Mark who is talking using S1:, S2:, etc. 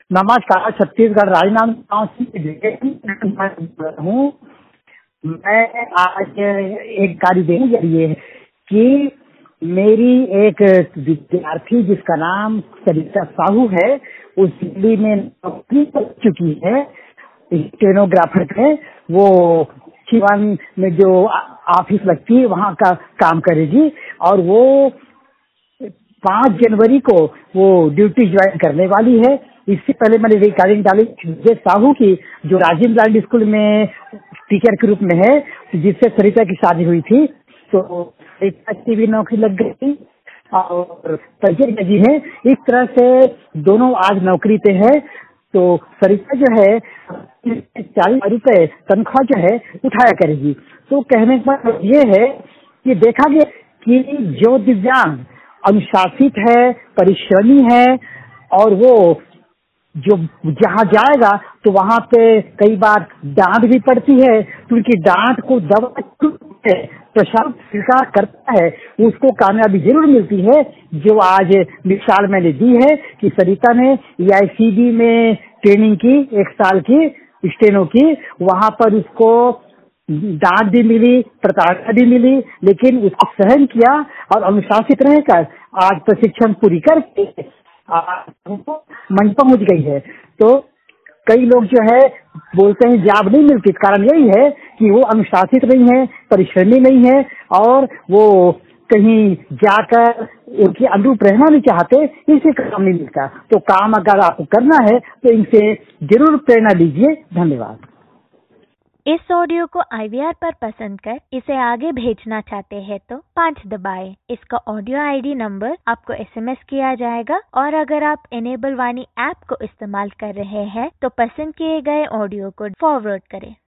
S1: नमस्कार, छत्तीसगढ़ राजनांदगांव से हूँ। मैं आज एक कार्य देने जा रही है कि मेरी एक विद्यार्थी जिसका नाम सरिता साहू है, उस दिल्ली में नौकरी कर चुकी है स्टेनोग्राफर में। वो शिवान में जो ऑफिस लगती है वहाँ का काम करेगी और वो 5 जनवरी को वो ड्यूटी ज्वाइन करने वाली है। इससे पहले मैंने रिकॉर्डिंग डाली विजय साहू की, जो राजीव गांधी स्कूल में टीचर के रूप में है, जिससे सरिता की शादी हुई थी। तो सरिता की भी नौकरी लग गई और परिचय जी है। इस तरह से दोनों आज नौकरी पे है। तो सरिता जो है 40 रुपए तनख्वाह जो है उठाया करेगी। तो कहने का मतलब ये है कि देखा गया कि जो दिव्यांग अनुशासित है, परिश्रमी है और वो जो जहाँ जाएगा तो वहाँ पे कई बार डांट भी पड़ती है, तो उनकी डांट को दबा प्रशासन स्वीकार करता है, उसको कामयाबी जरूर मिलती है। जो आज मिसाल मैंने दी है कि सरिता ने EICB में ट्रेनिंग की 1 साल की स्टेनो की, वहाँ पर उसको डांट भी मिली, प्रताड़ना भी मिली, लेकिन उसको सहन किया और अनुशासित रहकर आज प्रशिक्षण पूरी करके मंच पहुंच गई है। तो कई लोग जो है बोलते हैं जॉब नहीं मिलती, कारण यही है कि वो अनुशासित नहीं है, परिश्रमी नहीं है और वो कहीं जाकर उनकी अनुरूप रहना नहीं चाहते, इनसे काम नहीं मिलता। तो काम अगर आपको करना है तो इनसे जरूर प्रेरणा लीजिए। धन्यवाद।
S2: इस ऑडियो को IVR पर पसंद कर इसे आगे भेजना चाहते हैं तो 5 दबाएं। इसका ऑडियो ID नंबर आपको SMS किया जाएगा और अगर आप इनेबल वाणी ऐप को इस्तेमाल कर रहे हैं तो पसंद किए गए ऑडियो को फॉरवर्ड करें।